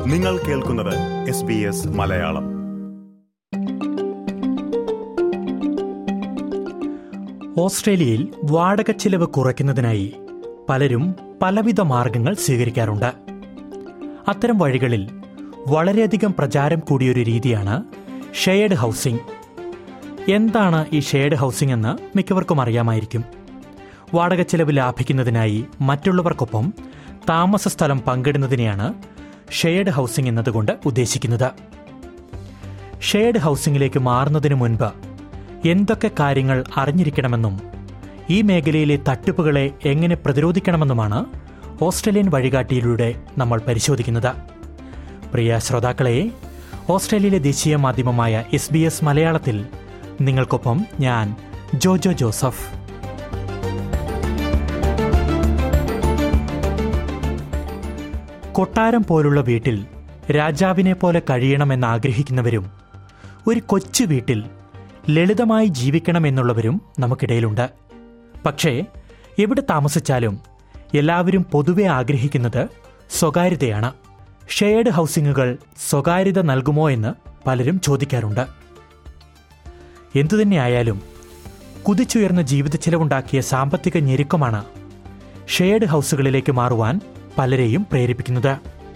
നിങ്ങൾ കേൾക്കുന്നത് SBS മലയാളം. ഓസ്ട്രേലിയയിൽ വാടക ചിലവ് കുറയ്ക്കുന്നതിനായി പലരും പലവിധ മാർഗങ്ങൾ സ്വീകരിക്കാറുണ്ട്. അത്തരം വഴികളിൽ വളരെയധികം പ്രചാരം കൂടിയൊരു രീതിയാണ് ഷെയർഡ് ഹൗസിംഗ്. എന്താണ് ഈ ഷെയർഡ് ഹൗസിംഗ് എന്ന് മിക്കവർക്കും അറിയാമായിരിക്കും. വാടക ചിലവ് ലാഭിക്കുന്നതിനായി മറ്റുള്ളവർക്കൊപ്പം താമസ സ്ഥലം പങ്കിടുന്നതിനെയാണ് ഷെയർഡ് ഹൗസിംഗ് എന്നതുകൊണ്ട് ഉദ്ദേശിക്കുന്നത്. ഷെയർഡ് ഹൗസിംഗിലേക്ക് മാറുന്നതിന് മുൻപ് എന്തൊക്കെ കാര്യങ്ങൾ അറിഞ്ഞിരിക്കണമെന്നും ഈ മേഖലയിലെ തട്ടിപ്പുകളെ എങ്ങനെ പ്രതിരോധിക്കണമെന്നുമാണ് ഓസ്ട്രേലിയൻ വഴികാട്ടിയിലൂടെ നമ്മൾ പരിശോധിക്കുന്നത്. പ്രിയ ശ്രോതാക്കളെ, ഓസ്ട്രേലിയയിലെ ദേശീയ മാധ്യമമായ SBS മലയാളത്തിൽ നിങ്ങൾക്കൊപ്പം ഞാൻ ജോജോ ജോസഫ്. കൊട്ടാരം പോലുള്ള വീട്ടിൽ രാജാവിനെ പോലെ കഴിയണമെന്നാഗ്രഹിക്കുന്നവരും ഒരു കൊച്ചു വീട്ടിൽ ലളിതമായി ജീവിക്കണമെന്നുള്ളവരും നമുക്കിടയിലുണ്ട്. പക്ഷേ എവിടെ താമസിച്ചാലും എല്ലാവരും പൊതുവെ ആഗ്രഹിക്കുന്നത് സ്വകാര്യതയാണ്. ഷെയർഡ് ഹൗസിംഗുകൾ സ്വകാര്യത നൽകുമോ എന്ന് പലരും ചോദിക്കാറുണ്ട്. എന്തുതന്നെയായാലും കുതിച്ചുയർന്ന ജീവിത ചെലവുണ്ടാക്കിയ സാമ്പത്തിക ഞെരുക്കമാണ് ഷെയർഡ് ഹൗസുകളിലേക്ക് മാറുവാൻ പലരെയും പ്രേരിപ്പിക്കുന്നത്.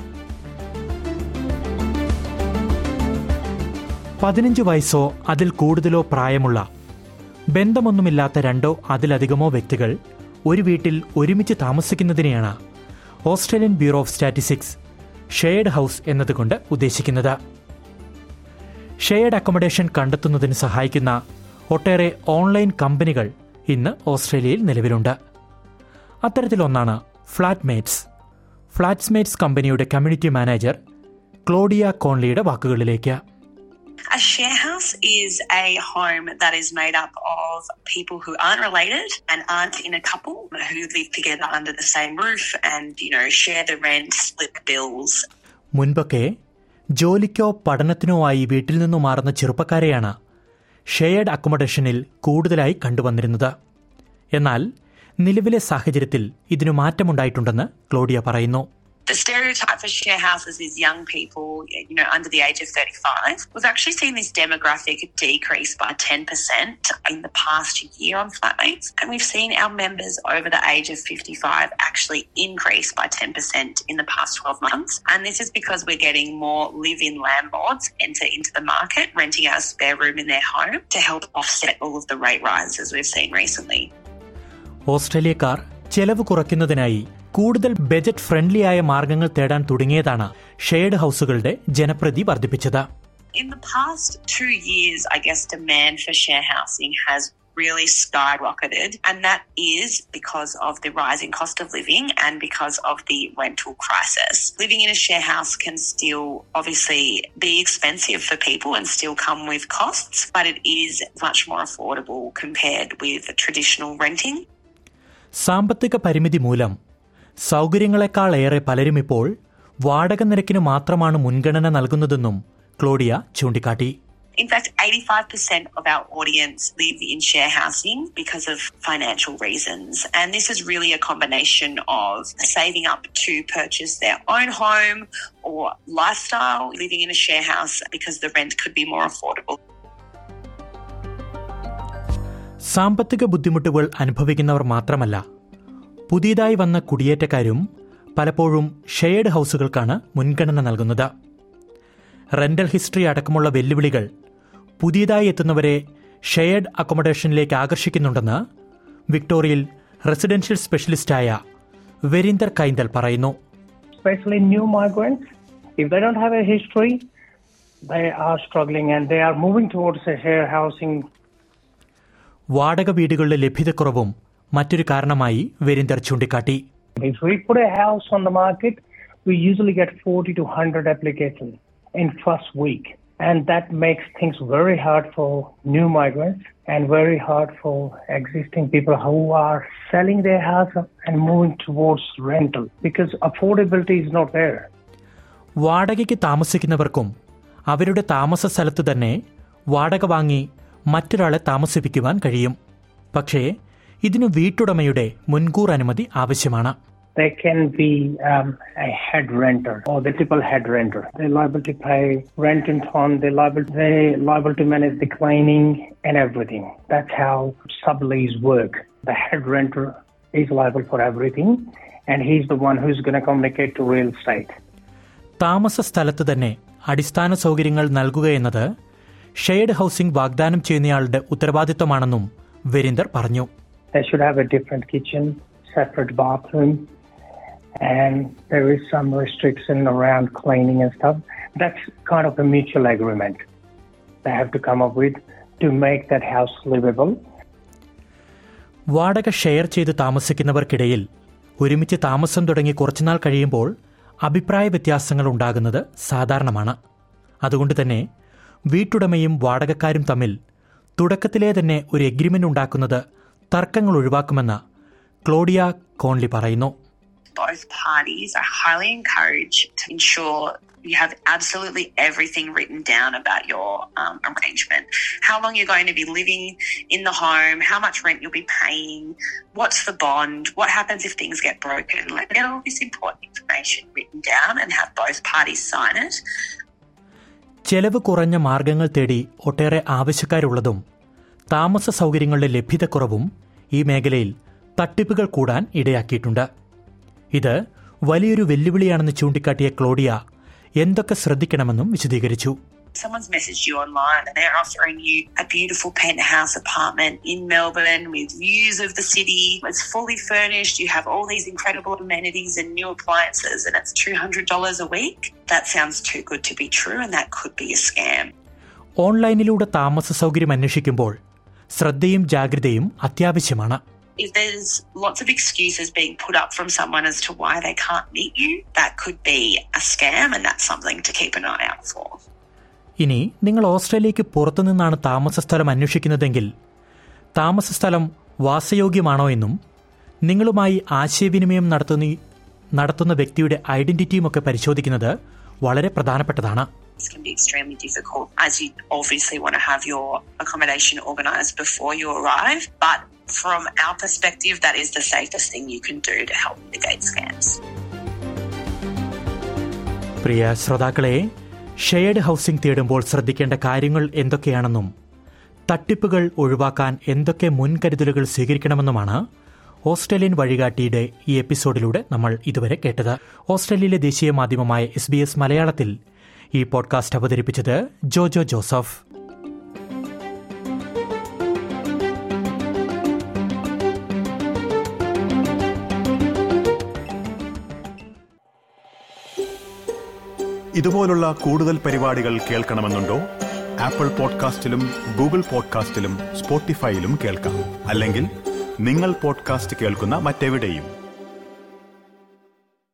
15 വയസ്സോ അതിൽ കൂടുതലോ പ്രായമുള്ള ബന്ധമൊന്നുമില്ലാത്ത 2 അതിലധികമോ വ്യക്തികൾ ഒരു വീട്ടിൽ ഒരുമിച്ച് താമസിക്കുന്നതിനെയാണ് Australian bureau of statistics shared house എന്നതുകൊണ്ട് ഉദ്ദേശിക്കുന്നത്. ഷെയർഡ് അക്കോമഡേഷൻ കണ്ടെത്തുന്നതിന് സഹായിക്കുന്ന ഒട്ടേറെ ഓൺലൈൻ കമ്പനികൾ ഇന്ന് ഓസ്ട്രേലിയയിൽ നിലവിലുണ്ട്. അത്തരത്തിലൊന്നാണ് ഫ്ലാറ്റ്മേറ്റ്സ്. ഫ്ലാറ്റ്മേറ്റ്സ് കമ്പനിയുടെ കമ്മ്യൂണിറ്റി മാനേജർ ക്ലോഡിയ കോൺലിയുടെ വാക്കുകളിലേക്ക്. A share house is a home that is made up of people who aren't related and aren't in a couple, who live together under the same roof and, share the rent, split the bills. മുൻപൊക്കെ ജോലിക്കോ പഠനത്തിനോ ആയി വീട്ടിൽ നിന്നു മാറുന്ന ചെറുപ്പക്കാരെയാണ് shared അക്കോമഡേഷനിൽ കൂടുതലായി കണ്ടുവന്നിരുന്നത്. എന്നാൽ നിലവിലെ സാഹചര്യത്തിൽ ഇതിനു മാറ്റമുണ്ടായിട്ടുണ്ടെന്ന് ക്ലോഡിയ പറയുന്നു. The stereotype for share houses is young people, under the age of 35. We've actually seen this demographic decrease by 10% in the past year on flatmates. And we've seen our members over the age of 55 actually increase by 10% in the past 12 months. And this is because we're getting more live-in landlords enter into the market, renting out a spare room in their home to help offset all of the rate rises we've seen recently. ഓസ്ട്രേലിയക്കാർ ചെലവ് കുറയ്ക്കുന്നതിനായി കൂടുതൽ budget friendly ആയ മാർഗങ്ങൾ തേടാൻ തുടങ്ങിയതാണ് shared ഹൗസുകളുടെ ജനപ്രീതി വർദ്ധിപ്പിച്ചത്. In the past 2 years, I guess demand for share housing has really skyrocketed, and that is because of the rising cost of living and because of the rental crisis. Living in a share house can still obviously be expensive for people and still come with costs, but it is much more affordable compared with traditional renting. സാമ്പത്തിക പരിമിതി മൂലം സൗകര്യങ്ങളെക്കാളേറെ പലരും ഇപ്പോൾ വാടക നിരക്കിന് മാത്രമാണ് മുൻഗണന നൽകുന്നതെന്നും ക്ലോഡിയ ചൂണ്ടിക്കാട്ടി. In fact, 85% of our audience live in share housing because of financial reasons. And this is really a combination of saving up to purchase their own home or lifestyle, living in a share house because the rent could be more affordable. സാമ്പത്തിക ബുദ്ധിമുട്ടുകൾ അനുഭവിക്കുന്നവർ മാത്രമല്ല, പുതിയതായി വന്ന കുടിയേറ്റക്കാരും പലപ്പോഴും shared ഹൗസുകൾക്കാണ് മുൻഗണന നൽകുന്നത്. Rental history അടക്കമുള്ള വെല്ലുവിളികൾ പുതിയതായി എത്തുന്നവരെ ഷെയർഡ് അക്കോമഡേഷനിലേക്ക് ആകർഷിക്കുന്നുണ്ടെന്ന് വിക്ടോറിയയിൽ റെസിഡൻഷ്യൽ സ്പെഷ്യലിസ്റ്റായ വെരീന്ദർ കൈന്ദൽ പറയുന്നു. Especially new migrants, if they don't have a history, they are struggling and they are moving towards a share housing. വാടക വീടുകളുടെ ലഭ്യതക്കുറവും മറ്റൊരു കാരണമായി വെരീന്ദർ ചൂണ്ടിക്കാട്ടി. If we put a house on the market, we usually get 40 to 100 applications in first week. And that makes things very hard for new migrants and very hard for existing people who are selling their house and moving towards rental because affordability is not there. വാടകയ്ക്ക് താമസിക്കുന്നവർക്കും അവരുടെ താമസ സ്ഥലത്ത് തന്നെ വാടക വാങ്ങി മറ്റൊരാളെ താമസിപ്പിക്കുവാൻ കഴിയും. പക്ഷേ ഇതിനു വീട്ടുടമയുടെ മുൻകൂർ അനുമതി ആവശ്യമാണ്. They can be a head renter or the triple head renter. They're liable to pay rent in time. They're liable to manage the cleaning and everything. That's how sublease work. The head renter is liable for everything, and he's the one who's going to communicate to real estate. താമസ സ്ഥലത്ത് തന്നെ അടിസ്ഥാന സൗകര്യങ്ങൾ നൽകുകയെന്നത് shared housing വാഗ്ദാനം ചെയ്യുന്നയാളുടെ ഉത്തരവാദിത്തമാണെന്നും വീരീന്ദർ പറഞ്ഞു. They should have a different kitchen, separate bathroom, and there is some restriction around cleaning and stuff. That's kind of a mutual agreement they have to come up with to make that house livable. വാടക share ചെയ്ത് താമസിക്കുന്നവർക്കിടയിൽ ഒരുമിച്ച് താമസം തുടങ്ങി കുറച്ചുനാൾ കഴിയുമ്പോൾ അഭിപ്രായ വ്യത്യാസങ്ങൾ ഉണ്ടാകുന്നത് സാധാരണമാണ്. അതുകൊണ്ട് തന്നെ വീട്ടുടമയും വാടകക്കാരും തമ്മിൽ തുടക്കത്തിലെ തന്നെ ഒരു എഗ്രിമെന്റ് ഉണ്ടാക്കുന്നത് തർക്കങ്ങൾ ഒഴിവാക്കുമെന്ന് ക്ലോഡിയ കോൺലി പറയുന്നു. Both parties are highly encouraged to ensure you have absolutely everything written down about your arrangement. How long you're going to be living in the home, how much rent you'll be paying, what's the bond, what happens if things get broken. Like, get all this important information written down and have both parties sign it. ചെലവ് കുറഞ്ഞ മാർഗങ്ങൾ തേടി ഒട്ടേറെ ആവശ്യക്കാരുള്ളതും താമസ സൗകര്യങ്ങളുടെ ലഭ്യതക്കുറവും ഈ മേഖലയിൽ തട്ടിപ്പുകൾ കൂടാൻ ഇടയാക്കിയിട്ടുണ്ട്. ഇത് വലിയൊരു വെല്ലുവിളിയാണെന്ന് ചൂണ്ടിക്കാട്ടിയ ക്ലോഡിയ എന്തൊക്കെ ശ്രദ്ധിക്കണമെന്നും വിശദീകരിച്ചു. Someone's messaged you online and they're offering you a beautiful penthouse apartment in Melbourne with views of the city. It's fully furnished. You have all these incredible amenities and new appliances and it's $200 a week. That sounds too good to be true and that could be a scam. ഓൺലൈനിലൂടെ താമസ സൗകര്യം അന്വേഷിക്കുമ്പോൾ ശ്രദ്ധയും ജാഗ്രതയും അത്യാവശ്യമാണ്. If there's lots of excuses being put up from someone as to why they can't meet you, that could be a scam and that's something to keep an eye out for. ഇനി നിങ്ങൾ ഓസ്ട്രേലിയയ്ക്ക് പുറത്തുനിന്നാണ് താമസസ്ഥലം അന്വേഷിക്കുന്നതെങ്കിൽ താമസസ്ഥലം വാസയോഗ്യമാണോ എന്നും നിങ്ങളുമായി ആശയവിനിമയം നടത്തുന്ന വ്യക്തിയുടെ ഐഡന്റിറ്റിയുമൊക്കെ പരിശോധിക്കുന്നത് വളരെ പ്രധാനപ്പെട്ടതാണ്. This can be extremely difficult as you obviously want to have your accommodation organised before you arrive, but from our perspective that is the safest thing you can do to help mitigate scams. പ്രിയ ശ്രോതാക്കളെ, shared housing തേടുമ്പോൾ ശ്രദ്ധിക്കേണ്ട കാര്യങ്ങൾ എന്തൊക്കെയാണെന്നും തട്ടിപ്പുകൾ ഒഴിവാക്കാൻ എന്തൊക്കെ മുൻകരുതലുകൾ സ്വീകരിക്കണമെന്നുമാണ് Australian വഴികാട്ടിയുടെ ഈ എപ്പിസോഡിലൂടെ നമ്മൾ ഇതുവരെ കേട്ടത്. ഓസ്ട്രേലിയയിലെ ദേശീയ മാധ്യമമായ SBS മലയാളത്തിൽ ഈ പോഡ്കാസ്റ്റ് അവതരിപ്പിച്ചത് ജോജോ ജോസഫ്. ഇതുപോലുള്ള കൂടുതൽ പരിപാടികൾ കേൾക്കണമെന്നുണ്ടോ? ആപ്പിൾ പോഡ്കാസ്റ്റിലും ഗൂഗിൾ പോഡ്കാസ്റ്റിലും സ്പോട്ടിഫൈയിലും കേൾക്കാം. അല്ലെങ്കിൽ നിങ്ങൾ പോഡ്കാസ്റ്റ് കേൾക്കുന്ന മറ്റെവിടെയും.